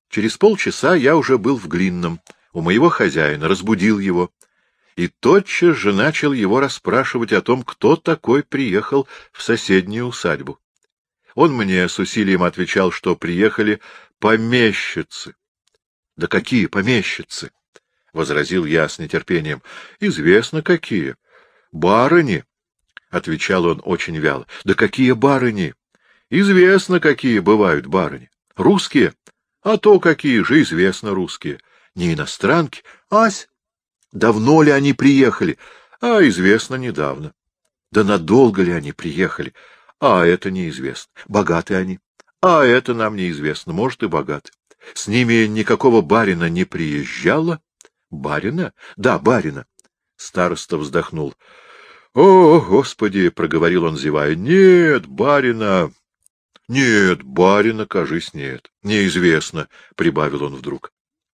Через полчаса я уже был в Глинном, у моего хозяина, разбудил его, и тотчас же начал его расспрашивать о том, кто такой приехал в соседнюю усадьбу. Он мне с усилием отвечал, что приехали помещицы. — Да какие помещицы? — возразил я с нетерпением. — Известно, какие. — Барыни, — отвечал он очень вяло. — Да какие барыни? — Известно, какие бывают барыни. — Русские? — А то какие же, известно, русские. — Не иностранки? — Ась. — Давно ли они приехали? — А, известно, недавно. — Да надолго ли они приехали? — А, это неизвестно. — Богаты они? — А, это нам неизвестно. Может, и богаты. С ними никакого барина не приезжало? — Барина? — Да, барина. Староста вздохнул. — О, Господи! — проговорил он, зевая. — Нет, барина! Нет, барина, кажись, нет. Неизвестно, — прибавил он вдруг.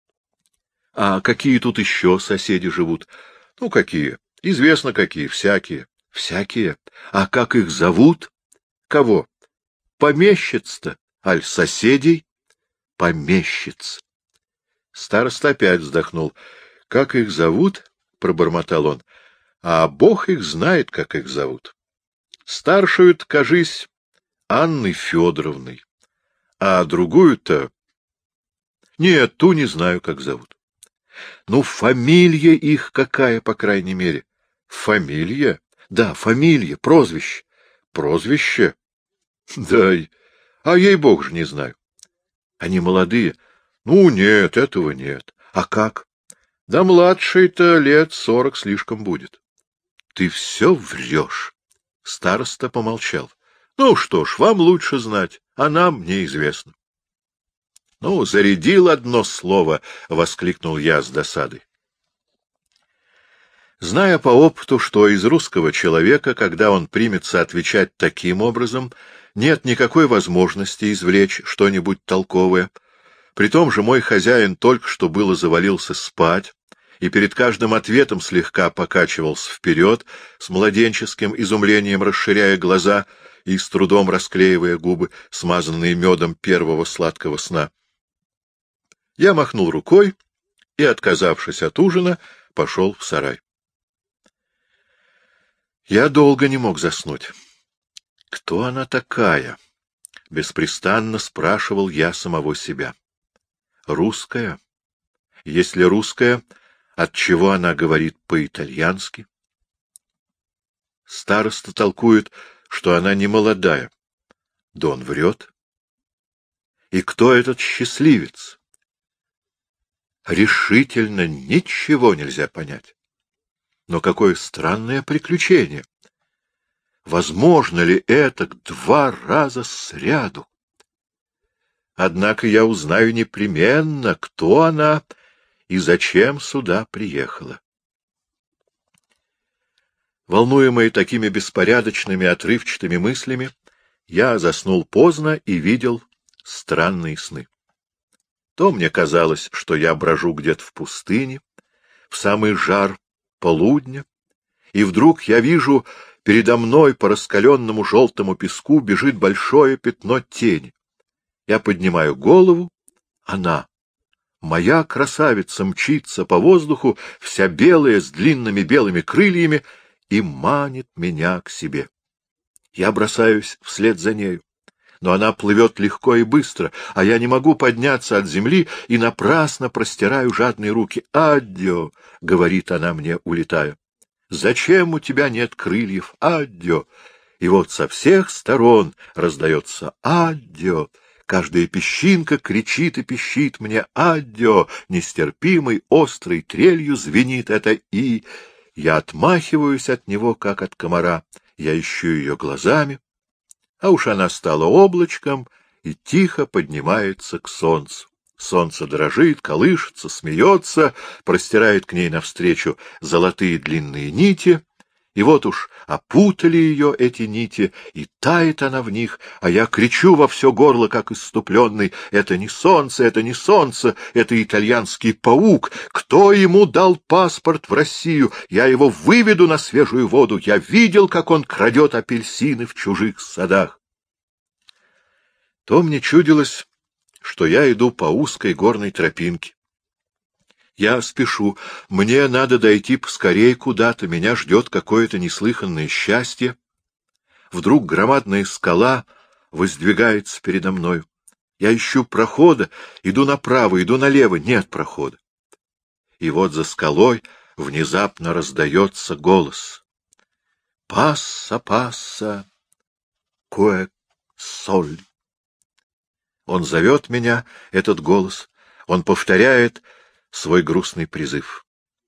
— А какие тут еще соседи живут? — Ну, какие? Известно, какие. Всякие. — Всякие? А как их зовут? — Кого? — Помещиц-то. Аль соседей? — Помещиц. Староста опять вздохнул. — Как их зовут? — пробормотал он. — А Бог их знает, как их зовут. Старшую-то, кажись, Анной Федоровной, а другую-то... Нет, ту не знаю, как зовут. Ну, фамилия их какая, по крайней мере? Фамилия? Да, фамилия, прозвище. Прозвище? Да, а ей-бог же не знаю. Они молодые? Ну, нет, этого нет. А как? Да младший-то лет 40 слишком будет. Ты все врешь. Староста помолчал. Ну что ж, вам лучше знать, а нам неизвестно. — Ну, зарядил одно слово! — воскликнул я с досадой. Зная по опыту, что из русского человека, когда он примется отвечать таким образом, нет никакой возможности извлечь что-нибудь толковое, при том же мой хозяин только что было завалился спать, и перед каждым ответом слегка покачивался вперед, с младенческим изумлением расширяя глаза и с трудом расклеивая губы, смазанные медом первого сладкого сна. Я махнул рукой и, отказавшись от ужина, пошел в сарай. Я долго не мог заснуть. Кто она такая? Беспрестанно спрашивал я самого себя. Русская? Если русская, отчего она говорит по-итальянски? Староста толкует, что она не молодая. Да он врет. И кто этот счастливец? Решительно ничего нельзя понять. Но какое странное приключение! Возможно ли это 2 раза сряду? Однако я узнаю непременно, кто она и зачем сюда приехала. Волнуемый такими беспорядочными, отрывчатыми мыслями, я заснул поздно и видел странные сны. То мне казалось, что я брожу где-то в пустыне, в самый жар полудня, и вдруг я вижу, передо мной по раскаленному желтому песку бежит большое пятно тени. Я поднимаю голову, она, моя красавица, мчится по воздуху, вся белая, с длинными белыми крыльями, и манит меня к себе. Я бросаюсь вслед за нею. Но она плывет легко и быстро, а я не могу подняться от земли и напрасно простираю жадные руки. «Аддио!» — говорит она мне, улетая. «Зачем у тебя нет крыльев? Аддио!» И вот со всех сторон раздается «Аддио!» Каждая песчинка кричит и пищит мне «Аддио!» Нестерпимой, острой трелью звенит это «И». Я отмахиваюсь от него, как от комара. Я ищу ее глазами. А уж она стала облачком и тихо поднимается к солнцу. Солнце дрожит, колышется, смеется, простирает к ней навстречу золотые длинные нити, и вот уж опутали ее эти нити, и тает она в них, а я кричу во все горло, как исступленный: «Это не солнце, это не солнце, это итальянский паук! Кто ему дал паспорт в Россию? Я его выведу на свежую воду! Я видел, как он крадет апельсины в чужих садах!» То мне чудилось, что я иду по узкой горной тропинке. Я спешу, мне надо дойти поскорей куда-то, меня ждет какое-то неслыханное счастье. Вдруг громадная скала воздвигается передо мною. Я ищу прохода, иду направо, иду налево, нет прохода. И вот за скалой внезапно раздается голос. «Пасса, пасса, кое соль». Он зовет меня, этот голос, он повторяет свой грустный призыв.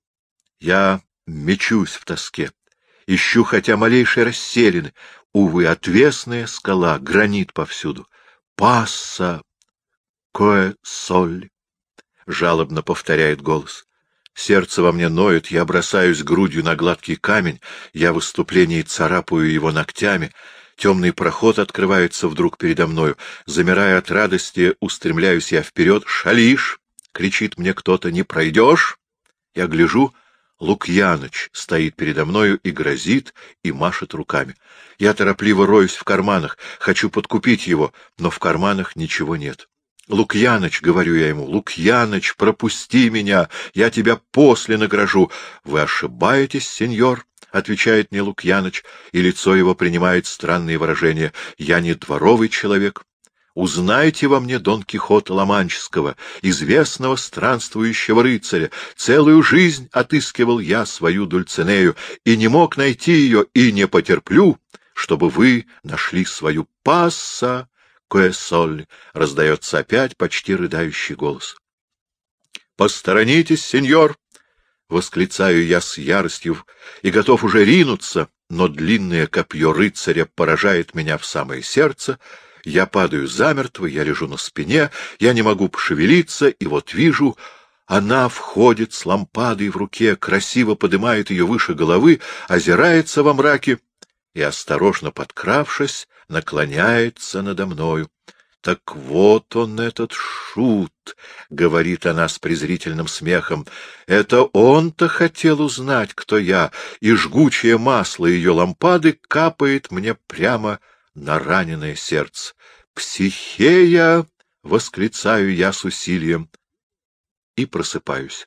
Я мечусь в тоске, ищу хотя малейшей расселины. Увы, отвесная скала, гранит повсюду. «Пасса, кое соль», — жалобно повторяет голос. Сердце во мне ноет, я бросаюсь грудью на гладкий камень, я в выступлении царапаю его ногтями. Темный проход открывается вдруг передо мною. Замирая от радости, устремляюсь я вперед. «Шалишь!» — кричит мне кто-то. «Не пройдешь!» Я гляжу. Лукьяныч стоит передо мною и грозит, и машет руками. Я торопливо роюсь в карманах, хочу подкупить его, но в карманах ничего нет. «Лукьяныч», — говорю я ему, — «Лукьяныч, пропусти меня, я тебя после награжу». «Вы ошибаетесь, сеньор», — отвечает мне Лукьяныч, и лицо его принимает странные выражения. «Я не дворовый человек. Узнайте во мне Дон Кихота Ла-Манческого, известного странствующего рыцаря. Целую жизнь отыскивал я свою Дульцинею, и не мог найти ее, и не потерплю, чтобы вы нашли свою. Пасса, кое соль», — раздается опять почти рыдающий голос. «Посторонитесь, сеньор!» — восклицаю я с яростью и готов уже ринуться, но длинное копье рыцаря поражает меня в самое сердце. Я падаю замертво, я лежу на спине, я не могу пошевелиться, и вот вижу, она входит с лампадой в руке, красиво поднимает ее выше головы, озирается во мраке и, осторожно подкравшись, наклоняется надо мною. «Так вот он, этот шут», — говорит она с презрительным смехом, — «это он-то хотел узнать, кто я, и жгучее масло ее лампады капает мне прямо на раненое сердце. «Психея!» — восклицаю я с усилием и просыпаюсь.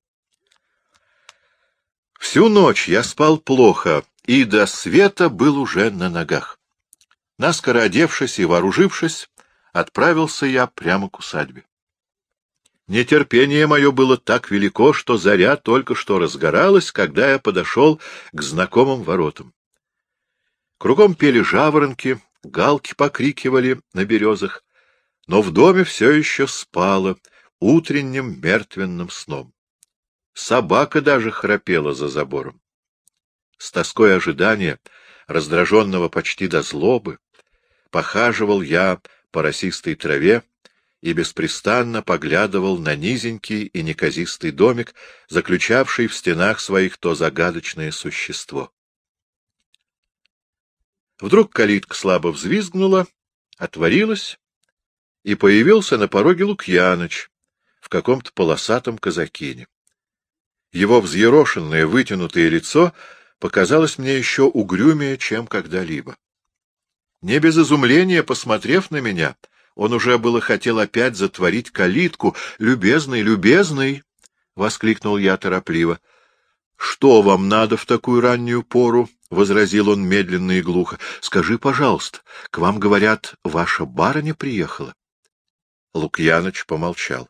Всю ночь я спал плохо и до света был уже на ногах. Наскоро одевшись и вооружившись, отправился я прямо к усадьбе. Нетерпение мое было так велико, что заря только что разгоралась, когда я подошел к знакомым воротам. Кругом пели жаворонки, галки покрикивали на березах, но в доме все еще спало утренним мертвенным сном. Собака даже храпела за забором. С тоской ожидания, раздраженного почти до злобы, похаживал я по росистой траве и беспрестанно поглядывал на низенький и неказистый домик, заключавший в стенах своих то загадочное существо. Вдруг калитка слабо взвизгнула, отворилась, и появился на пороге Лукьяныч в каком-то полосатом казакине. Его взъерошенное, вытянутое лицо показалось мне еще угрюмее, чем когда-либо. Не без изумления, посмотрев на меня, он уже было хотел опять затворить калитку. «Любезный, любезный!» — воскликнул я торопливо. «Что вам надо в такую раннюю пору?» — возразил он медленно и глухо. — Скажи, пожалуйста, к вам, говорят, ваша барыня приехала? Лукьяныч помолчал.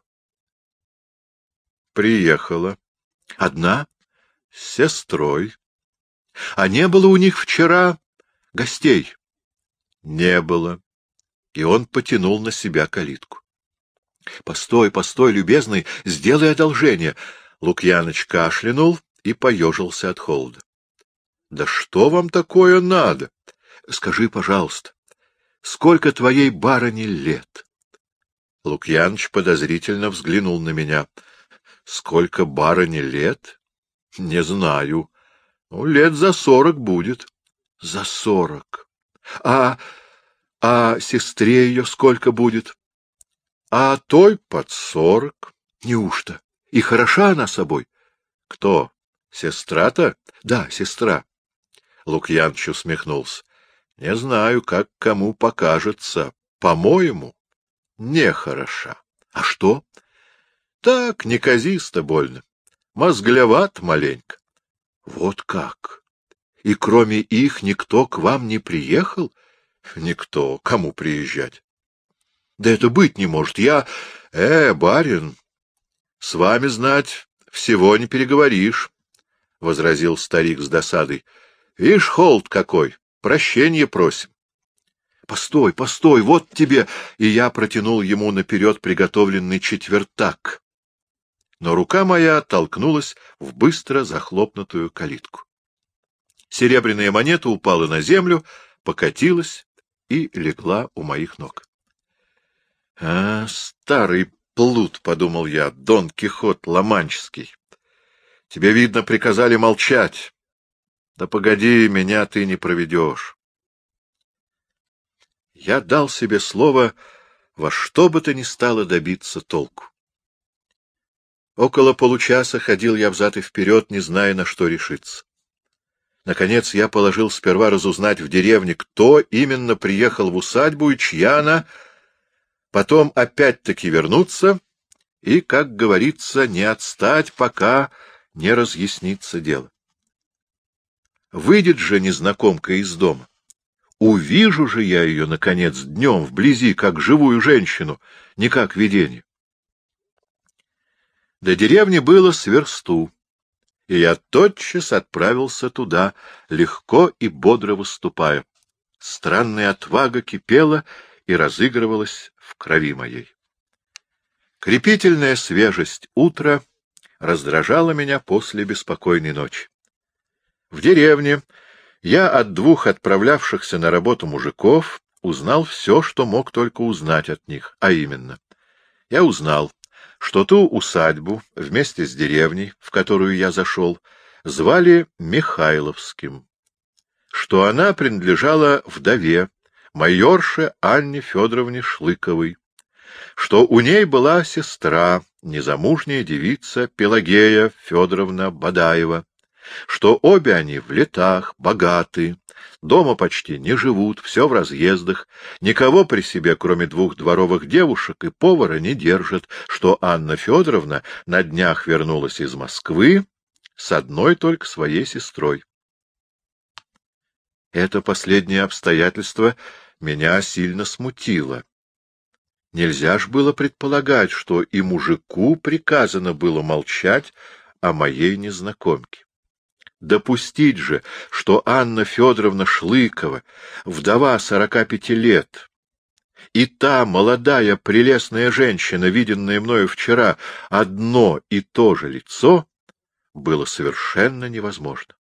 — Приехала. — Одна? — С сестрой. — А не было у них вчера гостей? — Не было. И он потянул на себя калитку. — Постой, постой, любезный, сделай одолжение. Лукьяныч кашлянул и поежился от холода. — Да что вам такое надо? Скажи, пожалуйста, сколько твоей барыне лет? Лукьяныч подозрительно взглянул на меня. — Сколько барыне лет? — Не знаю. Ну, лет за 40 будет. — За 40. А сестре ее сколько будет? — А той под 40. — Неужто? И хороша она собой? — Кто? Сестра-то? — Да, сестра. Лукьяныч усмехнулся. — Не знаю, как кому покажется. По-моему, Нехороша. А что? Так, неказисто больно. Мозгляват маленько. Вот как? И кроме их никто к вам не приехал? Никто. Кому приезжать? Да это быть не может. Я... барин, с вами, знать, всего не переговоришь, — возразил старик с досадой. — Вишь, холод какой! Прощенье просим. — Постой, постой, вот тебе! И я протянул ему наперед приготовленный четвертак. Но рука моя толкнулась в быстро захлопнутую калитку. Серебряная монета упала на землю, покатилась и легла у моих ног. — старый плут, — подумал я, — Дон Кихот Ла-Манческий. Тебе, видно, приказали молчать. Да погоди, меня ты не проведешь. Я дал себе слово во что бы то ни стало добиться толку. Около получаса ходил я взад и вперед, не зная, на что решиться. Наконец я положил сперва разузнать в деревне, кто именно приехал в усадьбу и чья она, потом опять-таки вернуться и, как говорится, не отстать, пока не разъяснится дело. Выйдет же незнакомка из дома. Увижу же я ее, наконец, днем вблизи, как живую женщину, не как видение. До деревни было с версту, и я тотчас отправился туда, легко и бодро выступая. Странная отвага кипела и разыгрывалась в крови моей. Крепительная свежесть утра раздражала меня после беспокойной ночи. В деревне я от двух отправлявшихся на работу мужиков узнал все, что мог только узнать от них, а именно, я узнал, что ту усадьбу вместе с деревней, в которую я зашел, звали Михайловским, что она принадлежала вдове, майорше Анне Федоровне Шлыковой, что у ней была сестра, незамужняя девица Пелагея Федоровна Бадаева, что обе они в летах, богаты, дома почти не живут, все в разъездах, никого при себе, кроме двух дворовых девушек, и повара не держат, что Анна Федоровна на днях вернулась из Москвы с одной только своей сестрой. Это последнее обстоятельство меня сильно смутило. Нельзя ж было предполагать, что и мужику приказано было молчать о моей незнакомке. Допустить же, что Анна Федоровна Шлыкова, вдова 45 лет, и та молодая прелестная женщина, виденная мною вчера, одно и то же лицо, было совершенно невозможно.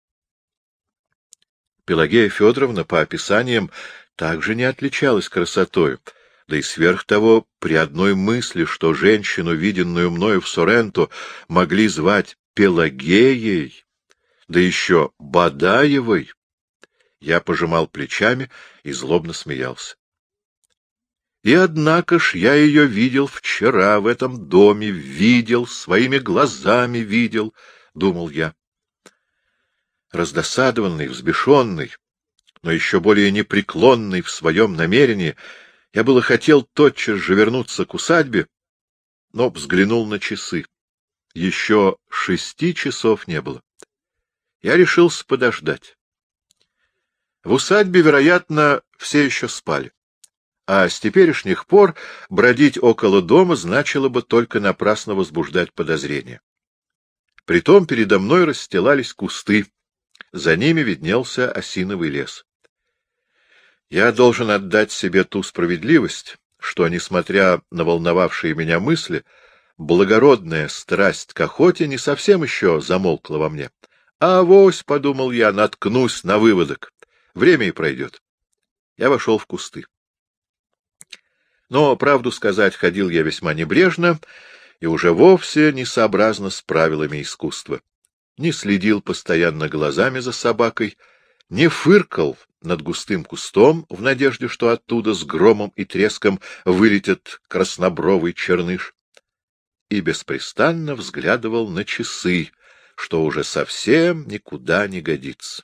Пелагея Федоровна, по описаниям, также не отличалась красотою, да и сверх того, при одной мысли, что женщину, виденную мною в Соренто, могли звать Пелагеей, да еще Бадаевой, я пожимал плечами и злобно смеялся. И однако ж я ее видел вчера в этом доме, видел, своими глазами видел, — думал я. Раздосадованный, взбешенный, но еще более непреклонный в своем намерении, я было хотел тотчас же вернуться к усадьбе, но взглянул на часы. Еще 6 часов не было. Я решился подождать. В усадьбе, вероятно, все еще спали, а с теперешних пор бродить около дома значило бы только напрасно возбуждать подозрения. Притом передо мной расстилались кусты, за ними виднелся осиновый лес. Я должен отдать себе ту справедливость, что, несмотря на волновавшие меня мысли, благородная страсть к охоте не совсем еще замолкла во мне. А авось, — подумал я, — наткнусь на выводок. Время и пройдет. Я вошел в кусты. Но, правду сказать, ходил я весьма небрежно и уже вовсе несообразно с правилами искусства. Не следил постоянно глазами за собакой, не фыркал над густым кустом в надежде, что оттуда с громом и треском вылетит краснобровый черныш, и беспрестанно взглядывал на часы, что уже совсем никуда не годится.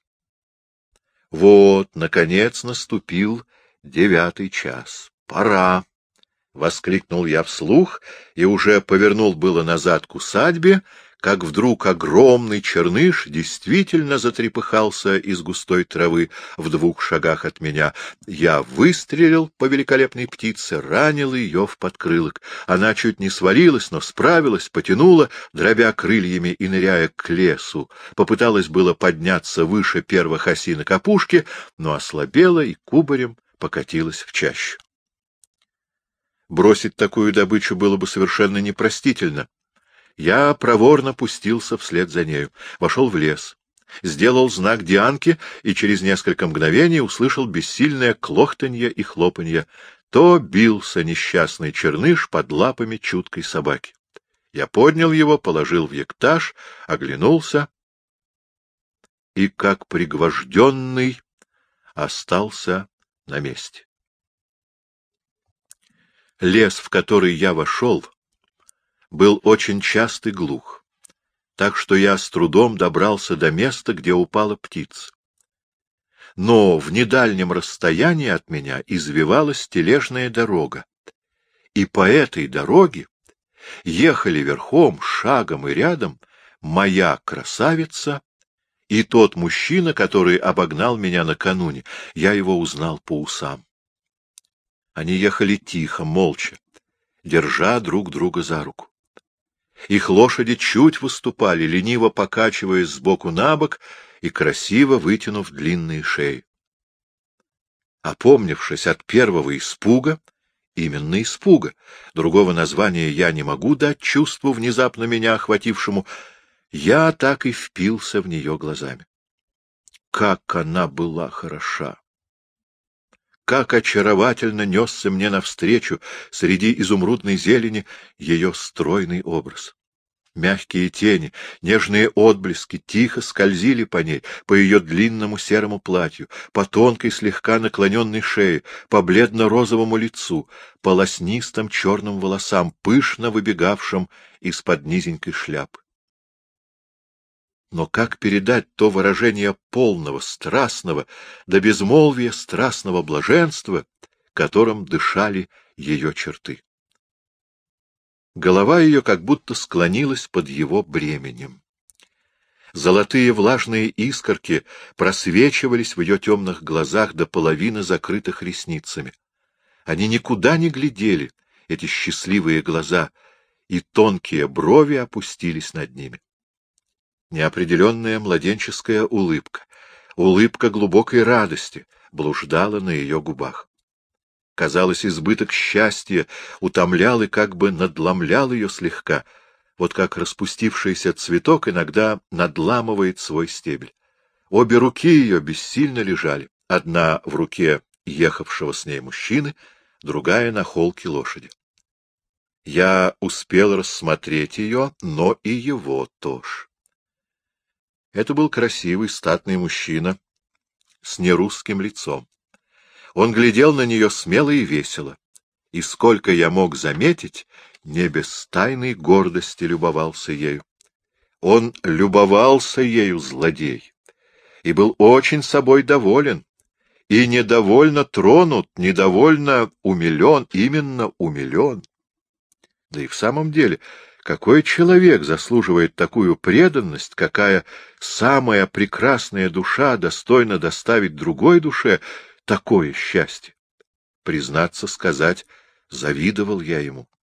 Вот, наконец, наступил 9 час. Пора. воскликнул я вслух и уже повернул было назад к усадьбе, как вдруг огромный черныш действительно затрепыхался из густой травы в 2 шагах от меня. Я выстрелил по великолепной птице, ранил ее в подкрылок. Она чуть не свалилась, но справилась, потянула, дробя крыльями и ныряя к лесу. Попыталась было подняться выше первых осинок опушки, но ослабела и кубарем покатилась в чащу. Бросить такую добычу было бы совершенно непростительно. Я проворно пустился вслед за нею, вошел в лес, сделал знак Дианке и через несколько мгновений услышал бессильное клохтанье и хлопанье. То бился несчастный черныш под лапами чуткой собаки. Я поднял его, положил в ектаж, оглянулся и, как пригвожденный, остался на месте. Лес, в который я вошел, был очень част и глух, так что я с трудом добрался до места, где упала птица. Но в недальнем расстоянии от меня извивалась тележная дорога, и по этой дороге ехали верхом, шагом и рядом моя красавица и тот мужчина, который обогнал меня накануне. Я его узнал по усам. Они ехали тихо, молча, держа друг друга за руку. Их лошади чуть выступали, лениво покачиваясь сбоку на бок и красиво вытянув длинные шеи. Опомнившись от первого испуга, именно испуга, другого названия я не могу дать чувству, внезапно меня охватившему, я так и впился в нее глазами. Как она была хороша! Как очаровательно несся мне навстречу среди изумрудной зелени ее стройный образ. Мягкие тени, нежные отблески тихо скользили по ней, по ее длинному серому платью, по тонкой слегка наклоненной шее, по бледно-розовому лицу, по лоснистым черным волосам, пышно выбегавшим из-под низенькой шляпы. Но как передать то выражение полного, страстного, до безмолвия страстного блаженства, которым дышали ее черты? Голова ее как будто склонилась под его бременем. Золотые влажные искорки просвечивались в ее темных глазах до половины закрытых ресницами. Они никуда не глядели, эти счастливые глаза, и тонкие брови опустились над ними. Неопределенная младенческая улыбка, улыбка глубокой радости блуждала на ее губах. Казалось, избыток счастья утомлял и как бы надломлял ее слегка, вот как распустившийся цветок иногда надламывает свой стебель. Обе руки ее бессильно лежали, одна в руке ехавшего с ней мужчины, другая на холке лошади. Я успел рассмотреть ее, но и его тоже. Это был красивый, статный мужчина с нерусским лицом. Он глядел на нее смело и весело, и, сколько я мог заметить, не без тайной гордости любовался ею. Он любовался ею, злодей, и был очень собой доволен, и недовольно тронут, недовольно умилен, именно умилен. Да и в самом деле, какой человек заслуживает такую преданность, какая самая прекрасная душа достойна доставить другой душе такое счастье? Признаться сказать, завидовал я ему.